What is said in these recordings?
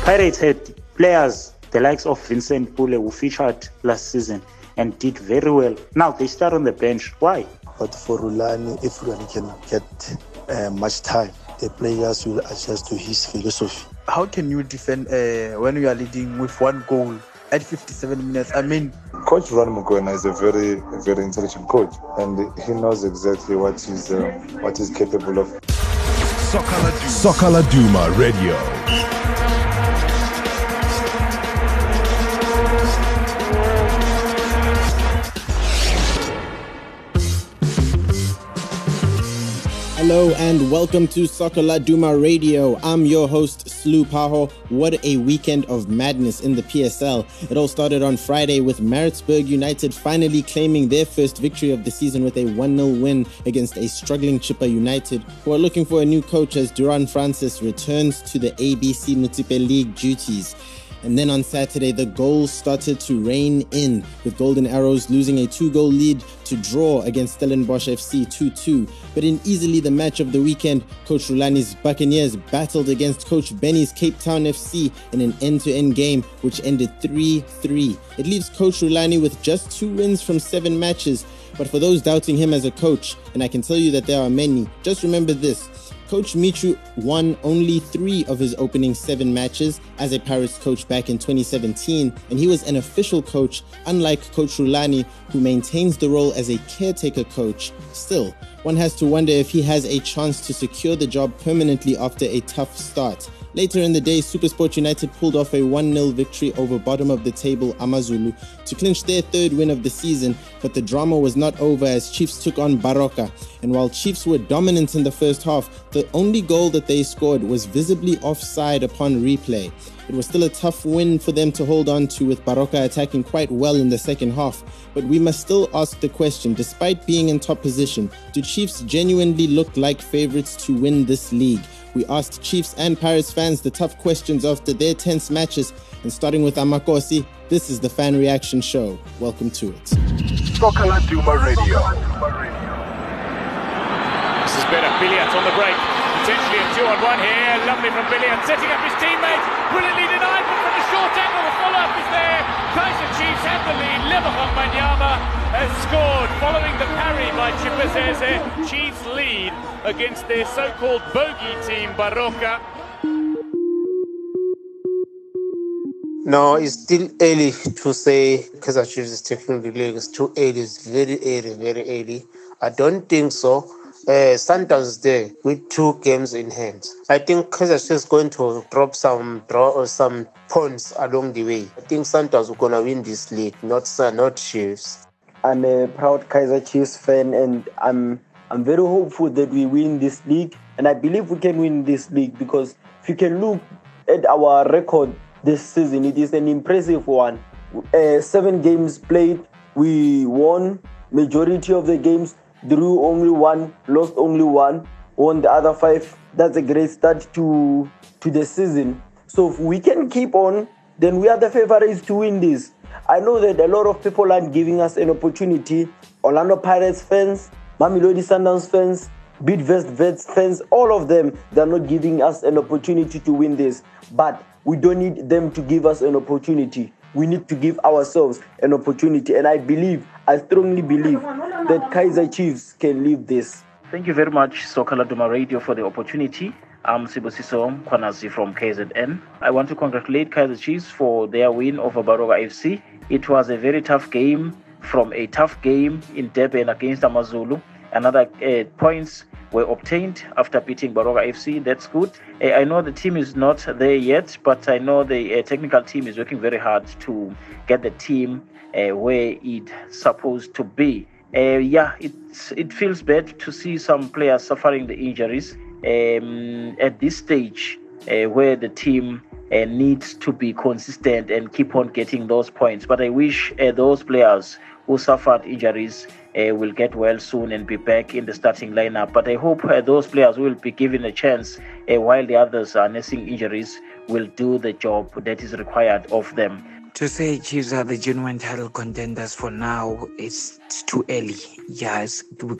Pirates had players the likes of Vincent Pule, who featured last season and did very well. Now they start on the bench. Why? But for Rulani, if Rulani can get much time, the players will adjust to his philosophy. How can you defend when you are leading with one goal at 57 minutes? I mean, Coach Ron Mokoena is a very intelligent coach, and he knows exactly what he's capable of. Soccer Laduma Radio. Hello and welcome to Soccer Laduma Radio. I'm your host, Slu Paho. What a weekend of madness in the PSL. It all started on Friday with Maritzburg United finally claiming their first victory of the season with a 1-0 win against a struggling Chippa United, who are looking for a new coach as Duran Francis returns to the ABC Municipal League duties. And then on Saturday, the goals started to rain in, with Golden Arrows losing a 2-goal lead to draw against Stellenbosch FC 2-2. But in easily the match of the weekend, Coach Rulani's Buccaneers battled against Coach Benny's Cape Town FC in an end-to-end game, which ended 3-3. It leaves Coach Rulani with just 2 wins from 7 matches. But for those doubting him as a coach, and I can tell you that there are many, just remember this. Coach Michu won only 3 of his opening 7 matches as a Pirates coach back in 2017, and he was an official coach, unlike Coach Rulani, who maintains the role as a caretaker coach. Still, one has to wonder if he has a chance to secure the job permanently after a tough start. Later in the day, SuperSport United pulled off a 1-0 victory over bottom-of-the-table Amazulu to clinch their 3rd win of the season, but the drama was not over as Chiefs took on Baroka. And while Chiefs were dominant in the first half, the only goal that they scored was visibly offside upon replay. It was still a tough win for them to hold on to, with Baroka attacking quite well in the second half. But we must still ask the question, despite being in top position, do Chiefs genuinely look like favourites to win this league? We asked Chiefs and Pirates fans the tough questions after their tense matches, and starting with Amakosi, this is the Fan Reaction Show. Welcome to it. Soccer Laduma Radio. This is better. Billiat on the break. Potentially a 2-on-1 here. Lovely from Billiat, setting up his teammates. Brilliantly denied, but from the short angle, the follow-up is there. Kaiser Chiefs have the lead. Leverhon Manyama has scored following the parry by Chipazeze. Chiefs lead against their so-called bogey team, Baroka. No, it's still early to say Kaizer Chiefs is taking the league. It's too early. It's very early. I don't think so. Sundowns there with 2 games in hand. I think Kaizer Chiefs is going to drop some points along the way. I think Sundowns are going to win this league, not Chiefs. I'm a proud Kaizer Chiefs fan, and I'm very hopeful that we win this league, and I believe we can win this league because if you can look at our record this season, it is an impressive one. 7 games played, we won majority of the games, drew only 1, lost only 1, won the other 5. That's a great start to the season. So if we can keep on, then we are the favorites to win this. I know that a lot of people aren't giving us an opportunity. Orlando Pirates fans, Mamelodi Sundowns fans, Bidvest Vets fans, all of them, they're not giving us an opportunity to win this. But we don't need them to give us an opportunity. We need to give ourselves an opportunity. And I strongly believe that Kaizer Chiefs can leave this. Thank you very much, Soccer Laduma Radio, for the opportunity. I'm Sibosiso Kwanazi from KZN. I want to congratulate Kaizer Chiefs for their win over Baroka FC. It was a very tough game, from a tough game in Durban against Amazulu. Another points were obtained after beating Baroka FC. That's good. I know the team is not there yet, but I know the technical team is working very hard to get the team where it's supposed to be. It feels bad to see some players suffering the injuries at this stage where the team needs to be consistent and keep on getting those points. But I wish those players who suffered injuries will get well soon and be back in the starting lineup. But I hope those players will be given a chance while the others are nursing injuries will do the job that is required of them. To say Chiefs are the genuine title contenders for now, it's too early. Yes,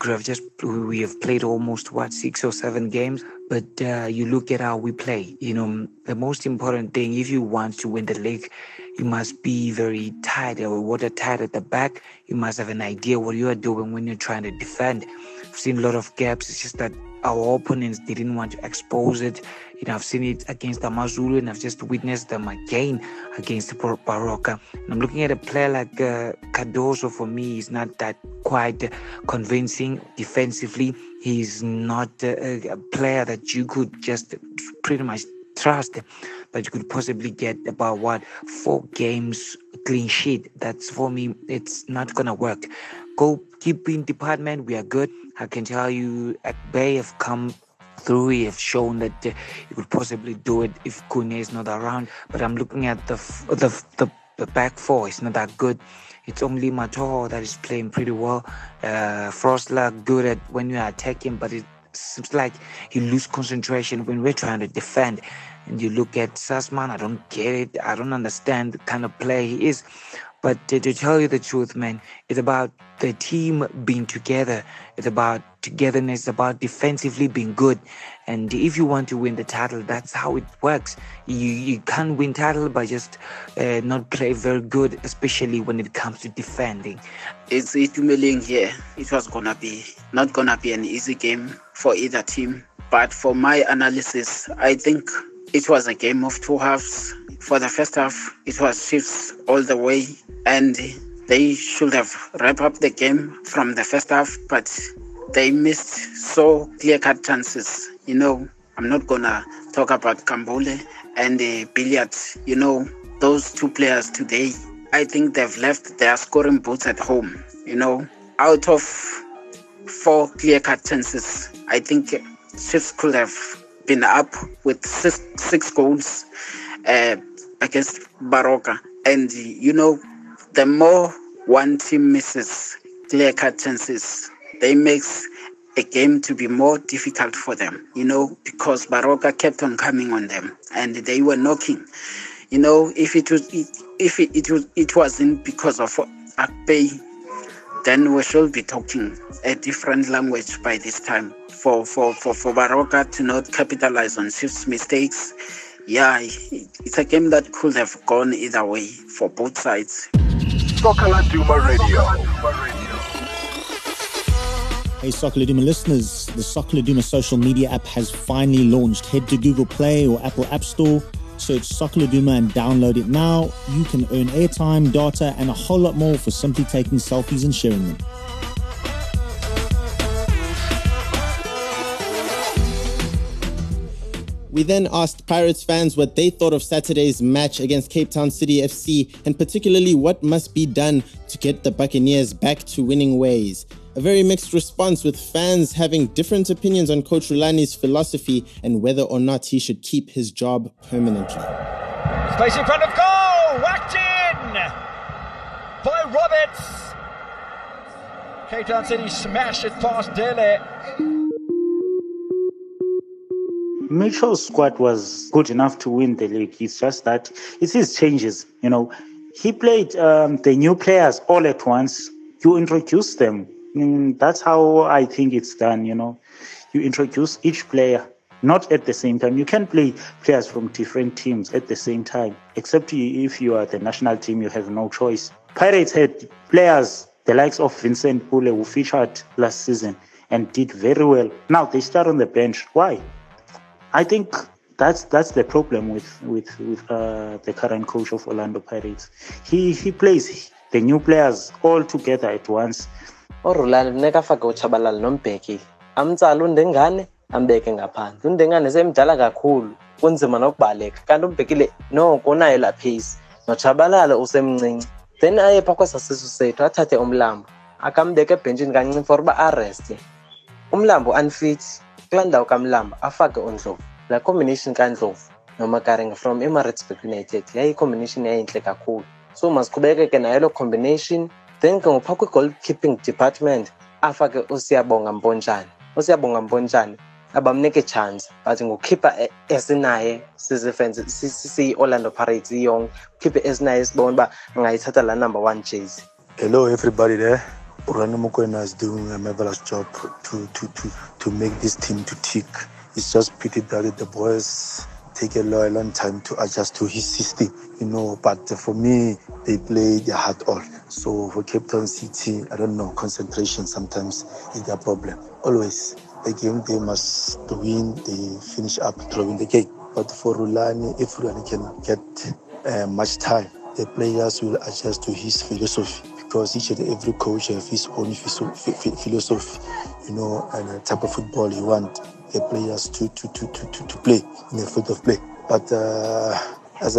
we have played almost 6 or 7 games, but you look at how we play. The most important thing, if you want to win the league, you must be very tight or watertight at the back. You must have an idea what you are doing when you're trying to defend. I've seen a lot of gaps. It's just that our opponents didn't want to expose it. I've seen it against Amazulu, and I've just witnessed them again against Baroka. And I'm looking at a player like Cardoso. For me, he's not that quite convincing defensively. He's not a player that you could just pretty much trust, that you could possibly get about 4 games clean sheet. That's, for me, it's not gonna work. Goalkeeping department, we are good. I can tell you at Bay have come through. We have shown that you could possibly do it if Kune is not around. But I'm looking at the back four. It's not that good. It's only Matoho that is playing pretty well. Frostler good at when you are attacking, but it seems like you lose concentration when we're trying to defend. And you look at Sassman, I don't get it. I don't understand the kind of play he is. But to tell you the truth, man, it's about the team being together. It's about togetherness. It's about defensively being good. And if you want to win the title, that's how it works. You can't win title by just not play very good, especially when it comes to defending. It's humiliating here. It was not gonna be an easy game for either team. But for my analysis, I think it was a game of 2 halves. For the first half, it was Chiefs all the way, and they should have wrapped up the game from the first half, but they missed so clear-cut chances. I'm not gonna talk about Kambole and Billiard. Those 2 players today, I think they've left their scoring boots at home. Out of 4 clear-cut chances, I think Chiefs could have been up with six goals against Baroka. And, the more one team misses clear-cut chances, they makes a game to be more difficult for them, because Baroka kept on coming on them and they were knocking. If it wasn't because of Akpay, then we should be talking a different language by this time. For Baroka to not capitalize on Chiefs' mistakes, it's a game that could have gone either way for both sides. Soccer Laduma Radio. Hey Soccer Laduma listeners, the Soccer Laduma social media app has finally launched. Head to Google Play or Apple App Store, search Soccer Laduma and download it now. You can earn airtime, data and a whole lot more for simply taking selfies and sharing them. We then asked Pirates fans what they thought of Saturday's match against Cape Town City FC, and particularly what must be done to get the Buccaneers back to winning ways. A very mixed response, with fans having different opinions on Coach Rulani's philosophy and whether or not he should keep his job permanently. Space in front of goal! Whacked in by Roberts! Cape Town City smashed it past Dele. Mitchell's squad was good enough to win the league. It's just that it's his changes. He played the new players all at once. You introduce them. That's how I think it's done. You introduce each player, not at the same time. You can play players from different teams at the same time, except if you are the national team, you have no choice. Pirates had players, the likes of Vincent Pule, who featured last season and did very well. Now they start on the bench. Why? I think that's the problem with the current coach of Orlando Pirates. He plays the new players all together at once. Orlando nekafaka uChabalala noMbeki. Amtsala undengane ambeke ngaphandle. Undengane semdala kakhulu. Kunzima nokubaleka. Kanti uMbeki no konayo la pace. NoChabalala usemncinci. Then aye phakwa sasisu sethu athathe uMlambo. Akambeke ebhenjini kancane for ba arrest. uMlambo unfit kulandawo kaMlambo afake uNdlovu. La combination kaNdlovu noma Karenga from Emirates United yayi combination yayinhle kakhulu. So masiqhubeke nayo lo combination. Then ngophakwe goalkeeping department afake uSiyabonga Mpontshane. uSiyabonga Mpontshane abamnike chance but ngokukhipha esinaye sizifense Orlando Pirates iyonke khiphe esinaye sibone uba ngayithatha la number 1 jersey. Hello everybody there. Orlando Mokoena is doing a marvelous job to make this team to tick. It's just pity that the boys take a long time to adjust to his system, but for me, they play their heart all. So for Cape Town City, I don't know, concentration sometimes is their problem. Always, the game they must win, they finish up drawing the game. But for Rulani, if Rulani can get much time, the players will adjust to his philosophy, because each and every coach has his own philosophy, and the type of football he wants the players to play in the field of play. But as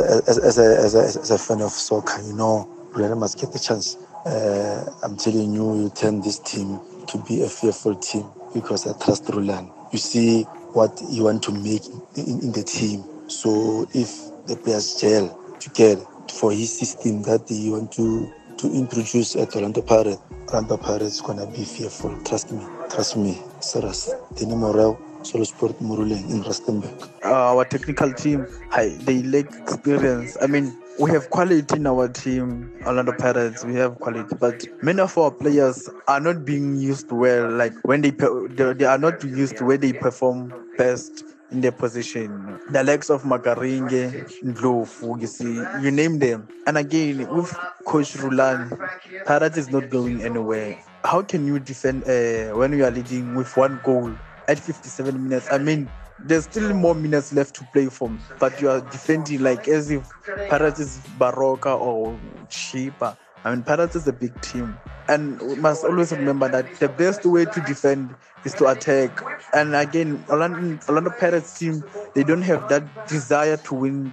a fan of soccer, Rulani must get the chance. I'm telling you, you turn this team to be a fearful team, because I trust Rulani. You see what you want to make in the team. So if the players gel together for his system that you want to introduce at Orlando Pirates gonna be fearful. Trust me. Serious. Danny Morel, Solo Sport Muruleng in Rustenburg. Our technical team, they lack experience. I mean, we have quality in our team, Orlando Pirates. We have quality, but many of our players are not being used well. Like when they are not used where they perform best in their position. The likes of Makaringe, Ndlovu, you name them. And again, with Coach Rulani, Pirates is not going anywhere. How can you defend when you are leading with 1 goal at 57 minutes? I mean, there's still more minutes left to play for, but you are defending like as if Pirates is Baroka or Chipa. I mean, Pirates is a big team. And we must always remember that the best way to defend is to attack. And again, Orlando Pirates team, they don't have that desire to win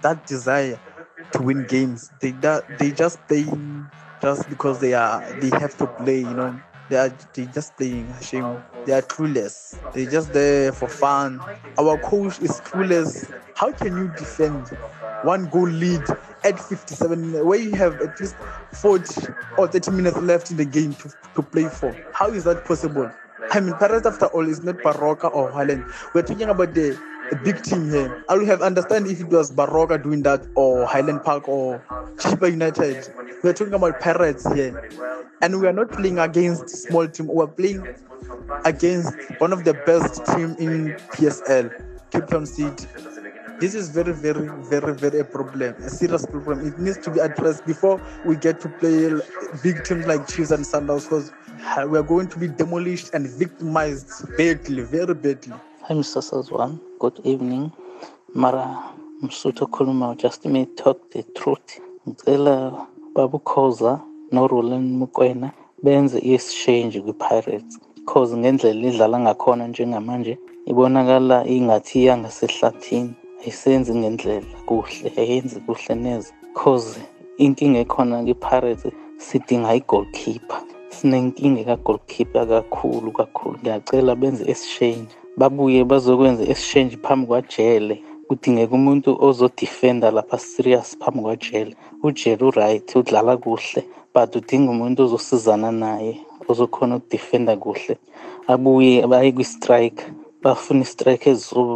games. They just play just because they have to play, They just playing shame. They are clueless. They're just there for fun. Our coach is clueless. How can you defend 1 goal lead at 57 minutes where you have at least 40 or 30 minutes left in the game to play for? How is that possible? I mean, Pirates after all is not Baroka or Highland. We're talking about the big team here. I would have understand if it was Baroka doing that or Highland Park or Chipa United. We're talking about Pirates here. And we are not playing against small team. We're playing against one of the best team in PSL, Cape Town City. This is very, very, very, very a problem, a serious problem. It needs to be addressed before we get to play big teams like Chiefs and Sundowns, because we are going to be demolished and victimized badly, very badly. Hi, Mr. Sazwan. Good evening. Mara Msuto Kuluma, just me talk the truth. Ngicela Babu Khoza no Rulani Mokoena benze exchange kwi-Pirates, because ngendlela idlala ngakhona njengamanje ibonakala ingathi yangasehlathini, ayisenzi ngendlela kuhle, ayenzi kuhle neze. Because inkinga ekhona kwi-Pirates sidinga i-goalkeeper, sinenkinga ka-goalkeeper kakhulu. Ngiyacela benze exchange, babuye bazokwenza exchange phambi kwajele. Kudingeka umuntu ozodefenda lapha serious phambi kwajele. Ujele right, udlala kuhle, but udinga umuntu ozosizana naye, ozokhona ukudefenda kuhle. Abuye baye kwi-strike, bafuna i-strike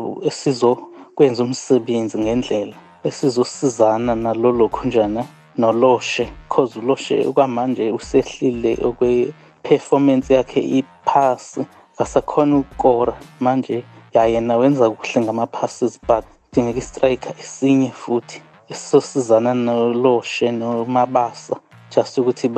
esizokwenza umsebenzi ngendlela, esizosizana nalolo khunjana noloshe, because uloshe okwamanje usehlile okwe-performance yakhe iphasi, akasakhona ukukora manje. Yena wenza kuhle ngama-passes, but kudingeka i-striker esinye futhi esizosizana noloshe nomabasa, just ukuthi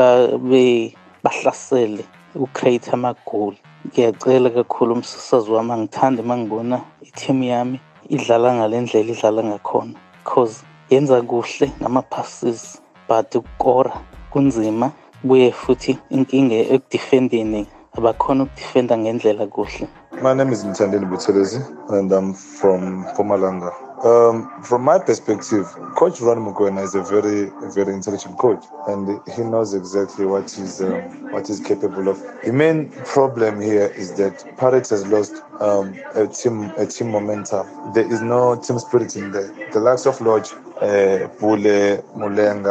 bahlasele ucreate ama-goal. Ngiyacela kakhulu umsasazi wami, ngithanda mangibona i-team yami idlala ngale ndlela idlala ngakhona, because yenza kuhle ngama-passes, but ukukora kunzima. Buye futhi inkinga ekudefendeni, abakhona ukudefenda ngendlela kuhle. My name is Mthandeni Buthelezi, and I'm from Mpumalanga. From my perspective, Coach Rulani Mokoena is a very, very intelligent coach, and he knows exactly what he's capable of. The main problem here is that Pirates has lost a team momentum. There is no team spirit in there. The likes of Lodge, Pule, Mulenga,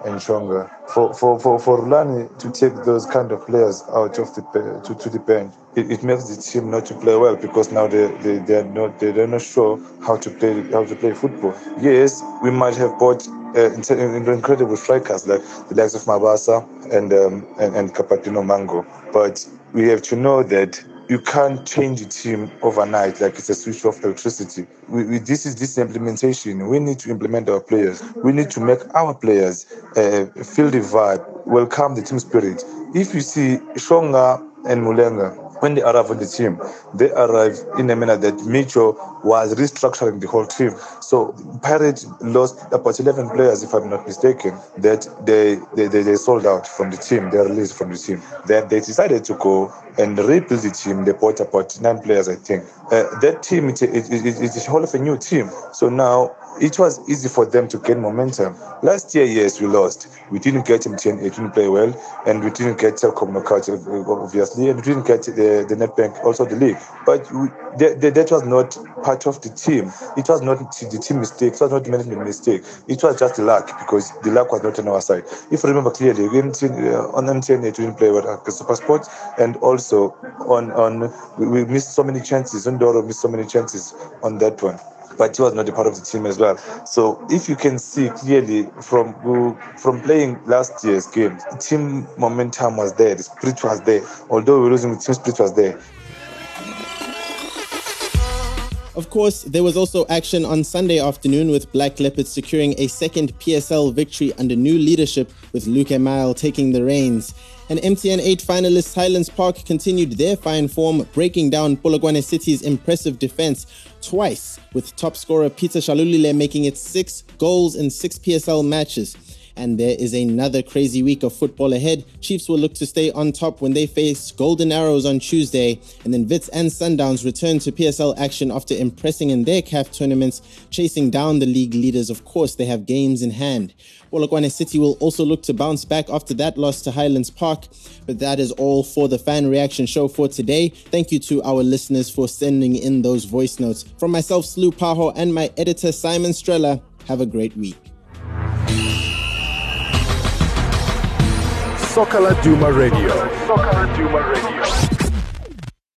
and Shonga. For Rulani to take those kind of players out of the to the bench, it makes the team not to play well, because now they're not sure how to play football. Yes, we might have bought incredible strikers like the likes of Mabasa and Capatino Mango, but we have to know that you can't change a team overnight like it's a switch off electricity. This is implementation. We need to implement our players. We need to make our players feel the vibe, welcome the team spirit. If you see Shonga and Mulenga, when they arrive on the team, they arrive in a manner that Mitchell was restructuring the whole team. So Pirates lost about 11 players, if I'm not mistaken, that they sold out from the team, they released from the team. Then they decided to go and rebuild the team. They bought about 9 players, I think. That team, it's a whole of a new team. So now it was easy for them to gain momentum. Last year, yes, we lost. We didn't get MTN, it didn't play well, and we didn't get Telkom Knockout, obviously, and we didn't get the NetBank, also the league. But that was not part of the team. It was not the team mistake. It was not the management mistake. It was just the luck, because the luck was not on our side. If you remember clearly, on MTN, it didn't play well at Super Sports, and also we missed so many chances. Ndoro missed so many chances on that one. But he was not a part of the team as well. So if you can see clearly from playing last year's game, team momentum was there, the spirit was there. Although we were losing, the team spirit was there. Of course, there was also action on Sunday afternoon, with Black Leopards securing a second PSL victory under new leadership, with Luke Emile taking the reins. And MTN 8 finalists Highlands Park continued their fine form, breaking down Polokwane City's impressive defense twice, with top scorer Peter Shalulile making it 6 goals in 6 PSL matches. And there is another crazy week of football ahead. Chiefs will look to stay on top when they face Golden Arrows on Tuesday. And then Wits and Sundowns return to PSL action after impressing in their CAF tournaments, chasing down the league leaders. Of course, they have games in hand. Polokwane City will also look to bounce back after that loss to Highlands Park. But that is all for the Fan Reaction Show for today. Thank you to our listeners for sending in those voice notes. From myself, Slu Paho, and my editor, Simon Strella, have a great week. Soccer Laduma Radio.